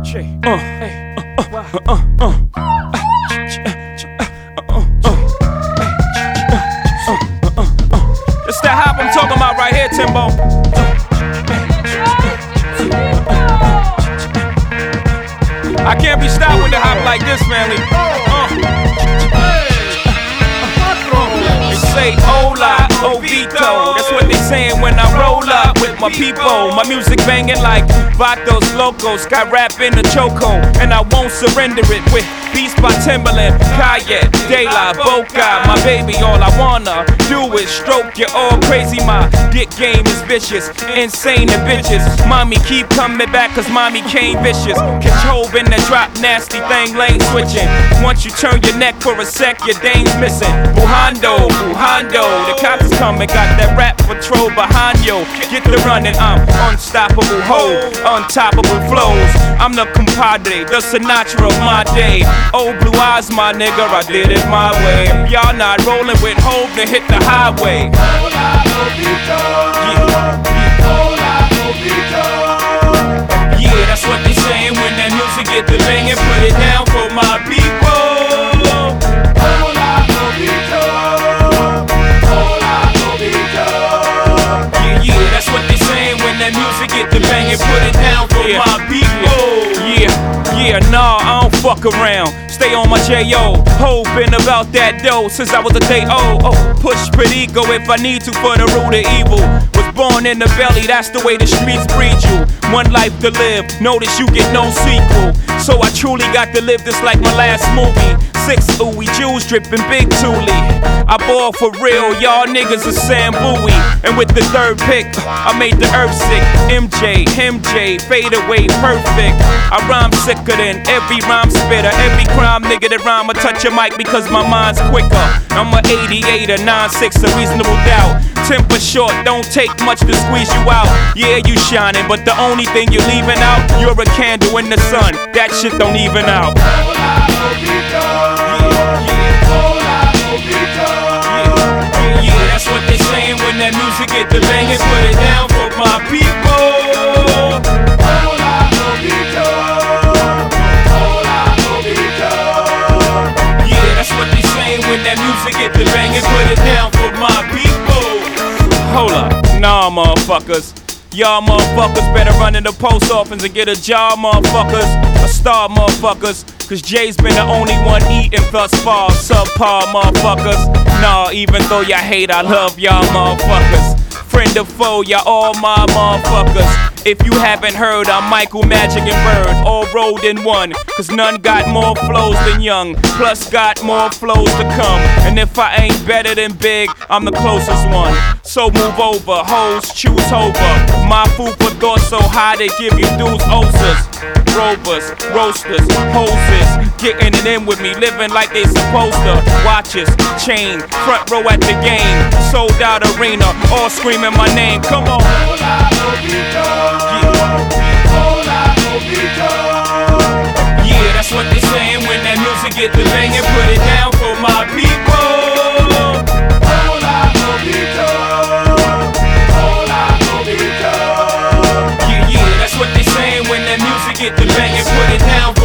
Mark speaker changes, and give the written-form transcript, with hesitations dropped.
Speaker 1: It's that hop I'm talking about right here, Timbo. I can't be stopped with the hop like this, family. They say hola, Ovito. That's what they saying when I roll up with my people. My music banging like Vatos Locos. Got rap in the chokehold, and I won't surrender it with beats by Timbaland, Kanye, De La Boca. My baby, all I wanna do is stroke you all crazy. My dick game is vicious, insane and bitches. Mommy keep coming back cause mommy came vicious. Control in the drop, nasty thing, lane switching. Once you turn your neck for a sec, your dame's missing. Bujando, the cops is coming, got that rap patrol behind you. Get the running, I'm unstoppable, untoppable flows. I'm the compadre, the Sinatra of my day. Old blue eyes, my nigga, I did it my way. If y'all not rolling with hope, then hit the highway. Yeah, that's what they saying when that music get the banging. Put it down for my people. Yeah, that's what they saying when that music get the banging. Put it down for my people. Yeah, nah, I don't fuck around. Stay on my J.O. Hoping about that dough since I was a day old. Push perico if I need to for the root of evil. Was born in the belly, that's the way the streets breed you. One life to live, notice you get no sequel. So I truly got to live this like my last movie. 6 ooey Jews dripping big Thule. I ball for real, y'all niggas are Sam Bowie. And with the third pick, I made the earth sick. MJ, fade away, perfect. I rhyme sicker than every rhyme spitter. Every crime nigga that rhyme, I touch a mic because my mind's quicker. I'm a 88, a 96, a reasonable doubt. Temper short, don't take much to squeeze you out. Yeah, you shining, but the only thing you're leaving out, you're a candle in the sun. That shit don't even out. Yeah, that's what they saying when that music get the banging. Put it down for my people. Yeah, that's what they saying when that music get the banging. Put it down for my people. Hold up, nah, motherfuckers. Y'all motherfuckers better run in the post office and get a job, motherfuckers. A star, motherfuckers. Cause Jay's been the only one eating thus far. Subpar, motherfuckers. Nah, even though y'all hate, I love y'all motherfuckers. Friend or foe, y'all all my motherfuckers. If you haven't heard, I'm Michael, Magic, and Bird, all rolled in one. Cause none got more flows than Young, plus got more flows to come. And if I ain't better than Big, I'm the closest one. So move over, hoes, choose over. My food for thought so high they give you dudes ulcers. Rovers, roasters, hoses, getting it in with me, living like they supposed to. Watches, chain, front row at the game, sold out arena, all screaming my name. Come on. Yeah, that's what they saying when that music get the banging. Put it down for my people. Yeah, that's what they saying when that music get the banging. Put it down for